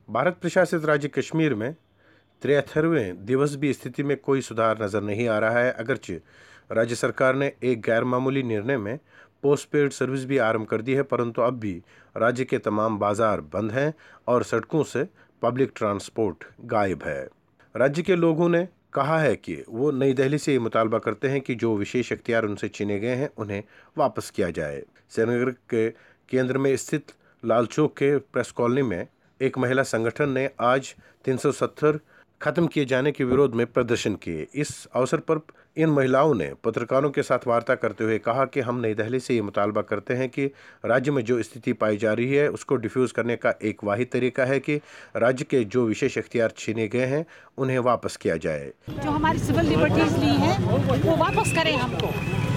भारत प्रशासित राज्य कश्मीर में 73वें दिवस भी स्थिति में कोई सुधार नजर नहीं आ रहा है। अगरचे राज्य सरकार ने एक गैरमामूली निर्णय में पोस्टपेड सर्विस भी आरंभ कर दी है, परंतु अब भी राज्य के तमाम बाजार बंद हैं और सड़कों से पब्लिक ट्रांसपोर्ट गायब है। राज्य के लोगों ने कहा है कि वो नई दिल्ली से ये मुतालबा करते हैं कि जो विशेष इख्तियार उनसे छीने गए हैं उन्हें वापस किया जाए। श्रीनगर के केंद्र में स्थित लाल चौक के प्रेस कॉलोनी में एक महिला संगठन ने आज 370 खत्म किए जाने के विरोध में प्रदर्शन किए। इस अवसर पर इन महिलाओं ने पत्रकारों के साथ वार्ता करते हुए कहा कि हम नई दिल्ली से ये मुतालबा करते हैं कि राज्य में जो स्थिति पाई जा रही है उसको डिफ्यूज़ करने का एक वाहिद तरीका है कि राज्य के जो विशेष इख्तियार छीने गए हैं उन्हें वापस किया जाए। जो हमारी सिविल लिबर्टीज ली हैं वो वापस करें हमको।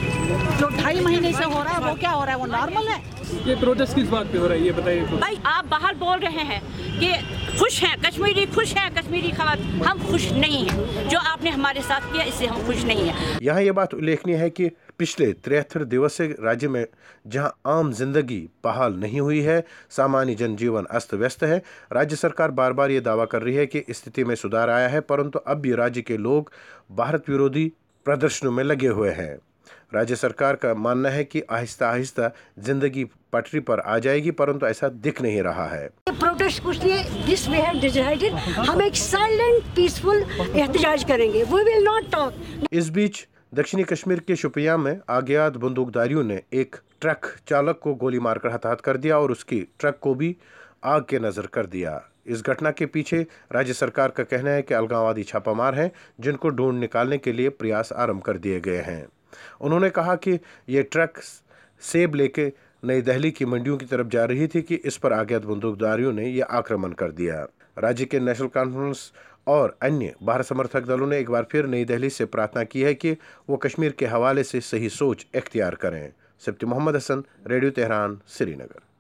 जो 2.5 महीने से हो रहा है वो क्या हो रहा है, वो नॉर्मल है? ये प्रोटेस्ट किस बात पे हो रहा है ये बताइए। भाई आप बाहर बोल रहे हैं कि खुश हैं कश्मीरी, खुश हैं कश्मीरी खवातीन, हम खुश नहीं हैं। जो आपने हमारे साथ किया इससे हम खुश नहीं हैं। यहाँ ये बात उल्लेखनीय है कि पिछले 73 दिवस से राज्य में जहां आम जिंदगी बहाल नहीं हुई है, सामान्य जनजीवन अस्त व्यस्त है, राज्य सरकार बार बार ये दावा कर रही है कि स्थिति में सुधार आया है, परंतु अब भी राज्य के लोग भारत विरोधी प्रदर्शनों में लगे हुए हैं। राज्य सरकार का मानना है कि आहिस्ता आहिस्ता जिंदगी पटरी पर आ जाएगी, परंतु ऐसा दिख नहीं रहा है। प्रोटेस्ट कुछ लिए, दिस वी हैव डिसाइडेड, हम एक साइलेंट पीसफुल एहतजाज करेंगे, वी विल नॉट टॉक। इस बीच दक्षिणी कश्मीर के शोपियां में अज्ञात बंदूकधारियों ने एक ट्रक चालक को गोली मारकर हताहत कर दिया और उसकी ट्रक को भी आग के नजर कर दिया। इस घटना के पीछे राज्य सरकार का कहना है कि अलगाववादी छापामार हैं जिनको ढूंढ निकालने के लिए प्रयास आरंभ कर दिए गए हैं। उन्होंने कहा कि ये ट्रक सेब लेके नई दिल्ली की मंडियों की तरफ जा रही थी कि इस पर अज्ञात बंदूकधारियों ने यह आक्रमण कर दिया। राज्य के नेशनल कॉन्फ्रेंस और अन्य भारत समर्थक दलों ने एक बार फिर नई दिल्ली से प्रार्थना की है कि वो कश्मीर के हवाले से सही सोच इख्तियार करें। Sibti Mohammad Hasan, radio Tehran, Srinagar.